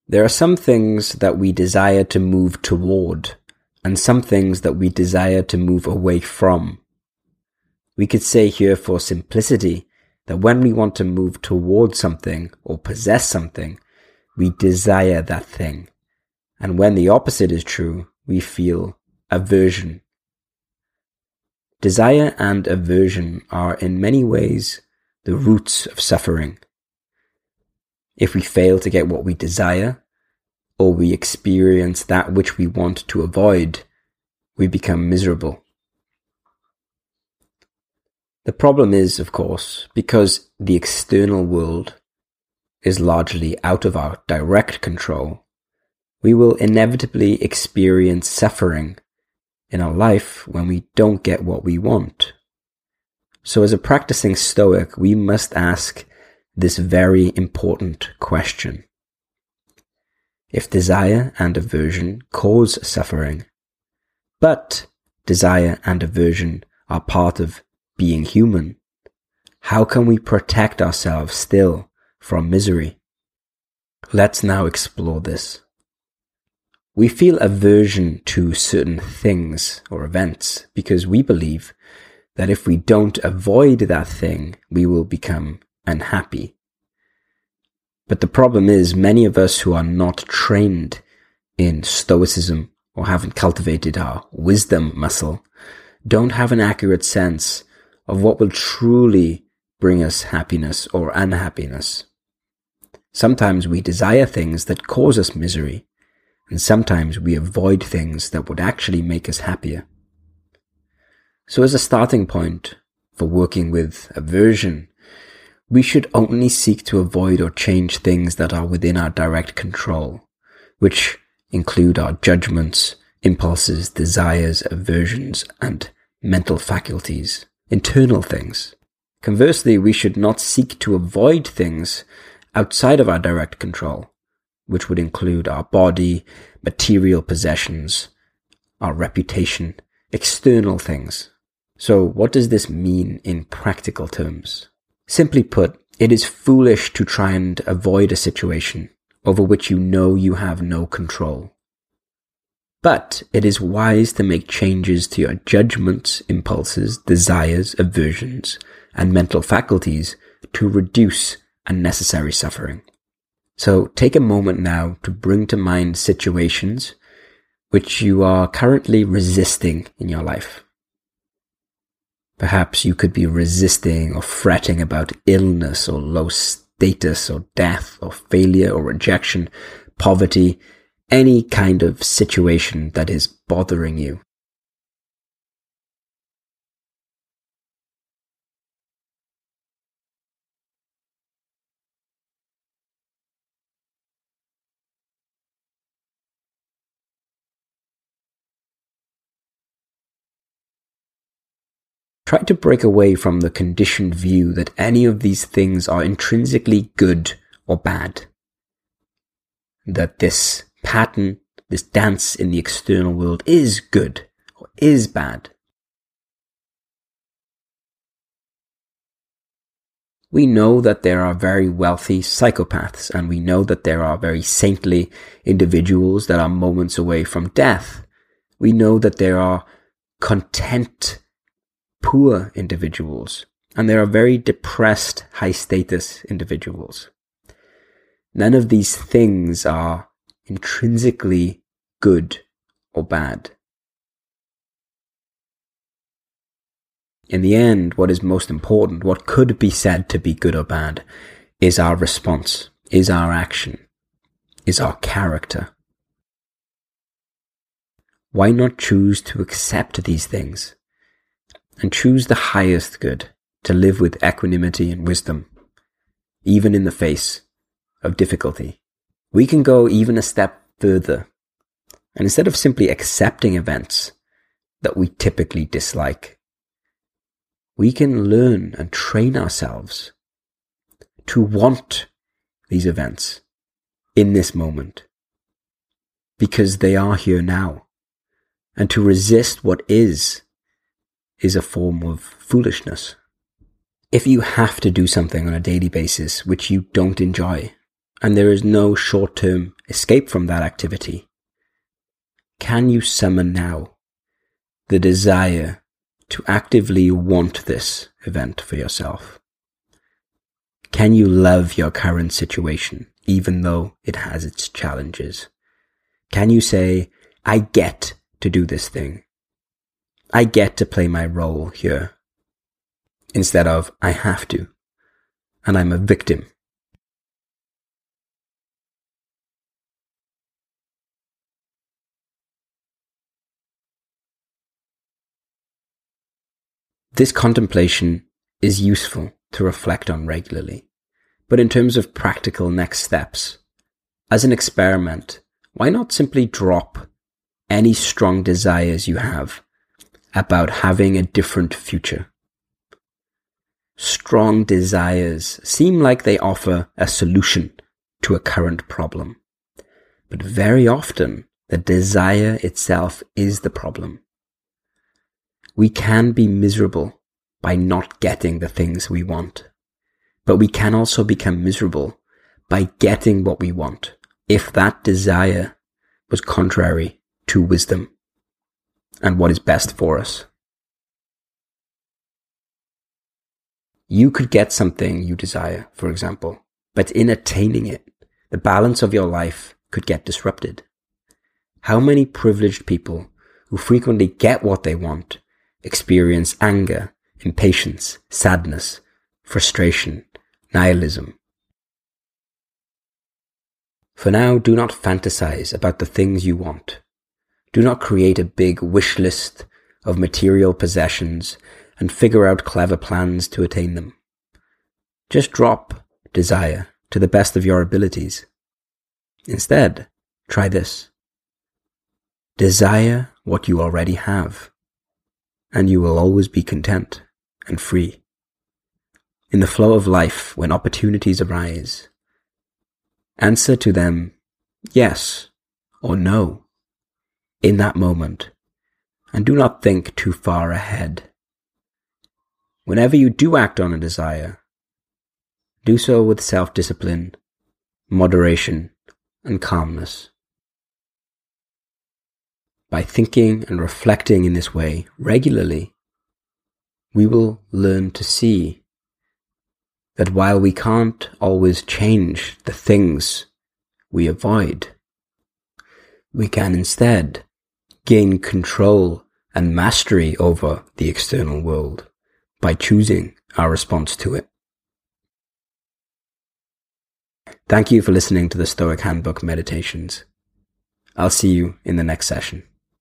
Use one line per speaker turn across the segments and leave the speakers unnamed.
There are some things that we desire to move toward, and some things that we desire to move away from. We could say here for simplicity that when we want to move towards something or possess something, we desire that thing. And when the opposite is true, we feel aversion. Desire and aversion are in many ways the roots of suffering. If we fail to get what we desire, or we experience that which we want to avoid, we become miserable. The problem is, of course, because the external world is largely out of our direct control, we will inevitably experience suffering in our life when we don't get what we want. So as a practicing Stoic, we must ask this very important question. If desire and aversion cause suffering, but desire and aversion are part of being human, how can we protect ourselves still from misery? Let's now explore this. We feel aversion to certain things or events because we believe that if we don't avoid that thing, we will become unhappy. But the problem is, many of us who are not trained in Stoicism or haven't cultivated our wisdom muscle don't have an accurate sense of what will truly bring us happiness or unhappiness. Sometimes we desire things that cause us misery, and sometimes we avoid things that would actually make us happier. So as a starting point for working with aversion, we should only seek to avoid or change things that are within our direct control, which include our judgments, impulses, desires, aversions, and mental faculties, internal things. Conversely, we should not seek to avoid things outside of our direct control, which would include our body, material possessions, our reputation, external things. So what does this mean in practical terms? Simply put, it is foolish to try and avoid a situation over which you know you have no control. But it is wise to make changes to your judgments, impulses, desires, aversions, and mental faculties to reduce unnecessary suffering. So take a moment now to bring to mind situations which you are currently resisting in your life. Perhaps you could be resisting or fretting about illness or low status or death or failure or rejection, poverty, any kind of situation that is bothering you. Try to break away from the conditioned view that any of these things are intrinsically good or bad. That this pattern, this dance in the external world is good or is bad. We know that there are very wealthy psychopaths, and we know that there are very saintly individuals that are moments away from death. We know that there are content, poor individuals, and there are very depressed, high-status individuals. None of these things are intrinsically good or bad. In the end, what is most important, what could be said to be good or bad, is our response, is our action, is our character. Why not choose to accept these things and choose the highest good, to live with equanimity and wisdom, even in the face of difficulty? We can go even a step further, and instead of simply accepting events that we typically dislike, we can learn and train ourselves to want these events in this moment, because they are here now, and to resist what is a form of foolishness. If you have to do something on a daily basis which you don't enjoy, and there is no short-term escape from that activity, can you summon now the desire to actively want this event for yourself? Can you love your current situation, even though it has its challenges? Can you say, I get to do this thing. I get to play my role here. Instead of, I have to, and I'm a victim. This contemplation is useful to reflect on regularly, but in terms of practical next steps, as an experiment, why not simply drop any strong desires you have about having a different future? Strong desires seem like they offer a solution to a current problem, but very often the desire itself is the problem. We can be miserable by not getting the things we want, but we can also become miserable by getting what we want if that desire was contrary to wisdom and what is best for us. You could get something you desire, for example, but in attaining it, the balance of your life could get disrupted. How many privileged people who frequently get what they want experience anger, impatience, sadness, frustration, nihilism? For now, do not fantasize about the things you want. Do not create a big wish list of material possessions and figure out clever plans to attain them. Just drop desire to the best of your abilities. Instead, try this. Desire what you already have, and you will always be content and free. In the flow of life, when opportunities arise, answer to them yes or no in that moment, and do not think too far ahead. Whenever you do act on a desire, do so with self-discipline, moderation, and calmness. By thinking and reflecting in this way regularly, we will learn to see that while we can't always change the things we avoid, we can instead gain control and mastery over the external world by choosing our response to it. Thank you for listening to the Stoic Handbook Meditations. I'll see you in the next session.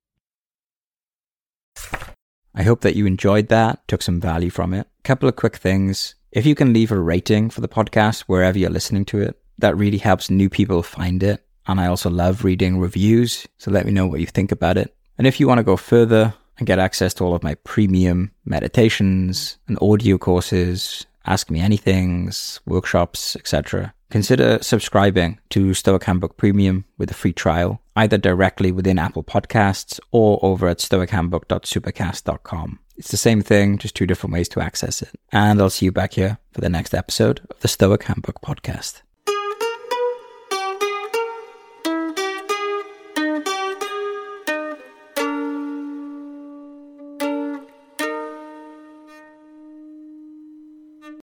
I hope that you enjoyed that, took some value from it. Couple of quick things. If you can leave a rating for the podcast wherever you're listening to it, that really helps new people find it. And I also love reading reviews, so let me know what you think about it. And if you want to go further and get access to all of my premium meditations and audio courses, Ask Me Anythings, workshops, etc., consider subscribing to Stoic Handbook Premium with a free trial, either directly within Apple Podcasts or over at stoichandbook.supercast.com. It's the same thing, just two different ways to access it. And I'll see you back here for the next episode of the Stoic Handbook Podcast.